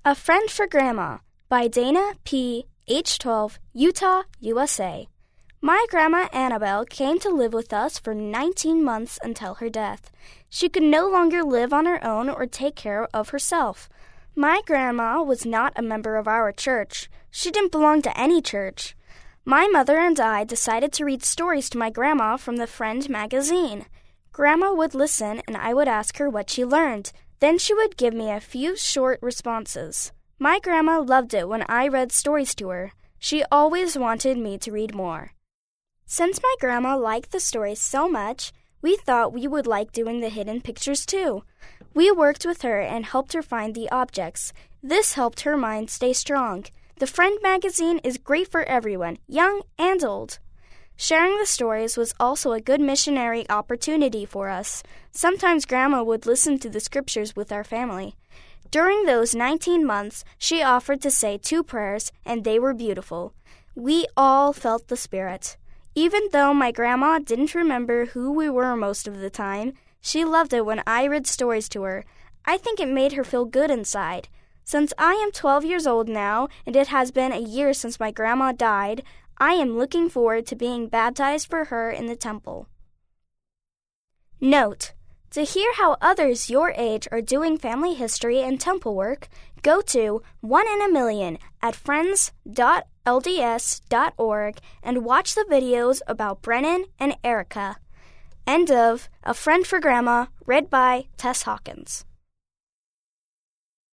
A Friend for Grandma by Dana P., age 12, Utah, USA. My grandma Annabelle came to live with us for 19 months until her death. She could no longer live on her own or take care of herself. My grandma was not a member of our church. She didn't belong to any church. My mother and I decided to read stories to my grandma from the Friend magazine. Grandma would listen and I would ask her what she learned. Then she would give me a few short responses. My grandma loved it when I read stories to her. She always wanted me to read more. Since my grandma liked the stories so much, we thought we would like doing the hidden pictures too. We worked with her and helped her find the objects. This helped her mind stay strong. The Friend magazine is great for everyone, young and old. Sharing the stories was also a good missionary opportunity for us. Sometimes Grandma would listen to the scriptures with our family. During those 19 months, she offered to say 2 prayers, and they were beautiful. We all felt the Spirit. Even though my grandma didn't remember who we were most of the time, she loved it when I read stories to her. I think it made her feel good inside. Since I am 12 years old now, and it has been a year since my grandma died, I am looking forward to being baptized for her in the temple. Note: to hear how others your age are doing family history and temple work, go to 1 in a Million at friends.lds.org and watch the videos about Brennan and Erica. End of A Friend for Grandma, read by Tess Hawkins.